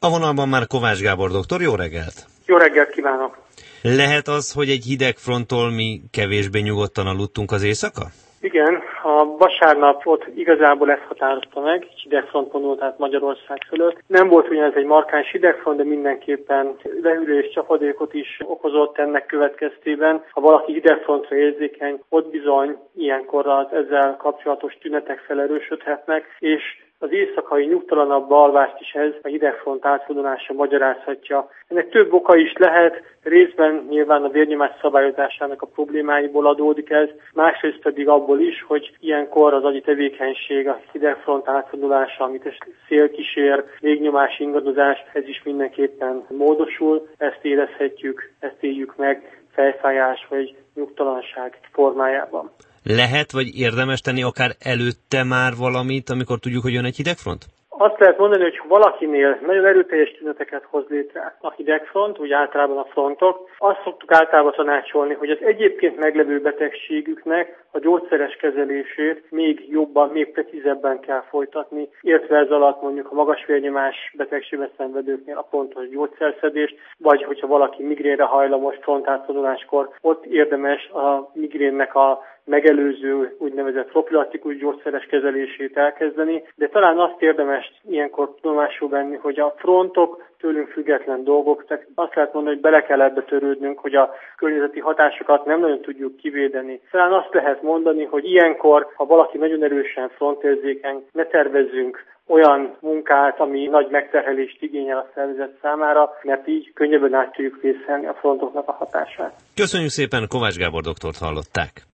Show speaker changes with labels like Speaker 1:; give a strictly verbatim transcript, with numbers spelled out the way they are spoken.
Speaker 1: A vonalban már Kovács Gábor doktor, jó reggelt!
Speaker 2: Jó reggelt kívánok!
Speaker 1: Lehet az, hogy egy hideg fronttól mi kevésbé nyugodtan aludtunk az éjszaka?
Speaker 2: Igen, a vasárnapot igazából ezt határozta meg, hidegfront vonult át Magyarország fölött. Nem volt ugyanez egy markáns hidegfront, de mindenképpen lehűlő és csapadékot is okozott ennek következtében. Ha valaki hidegfrontra érzékeny, ott bizony ilyenkor az ezzel kapcsolatos tünetek felerősödhetnek, és az éjszakai nyugtalanabb alvást is ez a hidegfront átvonulása magyarázhatja. Ennek több oka is lehet, részben nyilván a vérnyomás szabályozásának a problémáiból adódik ez, másrészt pedig abból is, hogy ilyenkor az agyi tevékenység, a hidegfront átvonulása, amit szél kísér, légnyomás ingadozás, ez is mindenképpen módosul, ezt érezhetjük, ezt éljük meg fejfájás vagy nyugtalanság formájában.
Speaker 1: Lehet, vagy érdemes tenni akár előtte már valamit, amikor tudjuk, hogy jön egy hidegfront?
Speaker 2: Azt lehet mondani, hogy valakinél nagyon erőteljes tüneteket hoz létre a hidegfront, úgy általában a frontok, azt szoktuk általában tanácsolni, hogy az egyébként meglevő betegségüknek a gyógyszeres kezelését még jobban, még precízebben kell folytatni, értve ez alatt mondjuk a magas vérnyomás betegségben szenvedőknél a pontos gyógyszerszedést, vagy hogyha valaki migrénre hajlamos frontátvonulláskor, ott érdemes a migrénnek a megelőző úgynevezett profilaktikus gyógyszeres kezelését elkezdeni, de talán azt érdemes ilyenkor tudomásul venni, hogy a frontok tőlünk független dolgok, tehát azt lehet mondani, hogy bele kell ebbe törődnünk, hogy a környezeti hatásokat nem nagyon tudjuk kivédeni. Talán azt lehet mondani, hogy ilyenkor, ha valaki nagyon erősen frontérzékeny, ne tervezzünk olyan munkát, ami nagy megterhelést igényel a szervezet számára, mert így könnyebben át tudjuk vészelni a frontoknak a hatását.
Speaker 1: Köszönjük szépen, Kovács Gábor doktort hallották!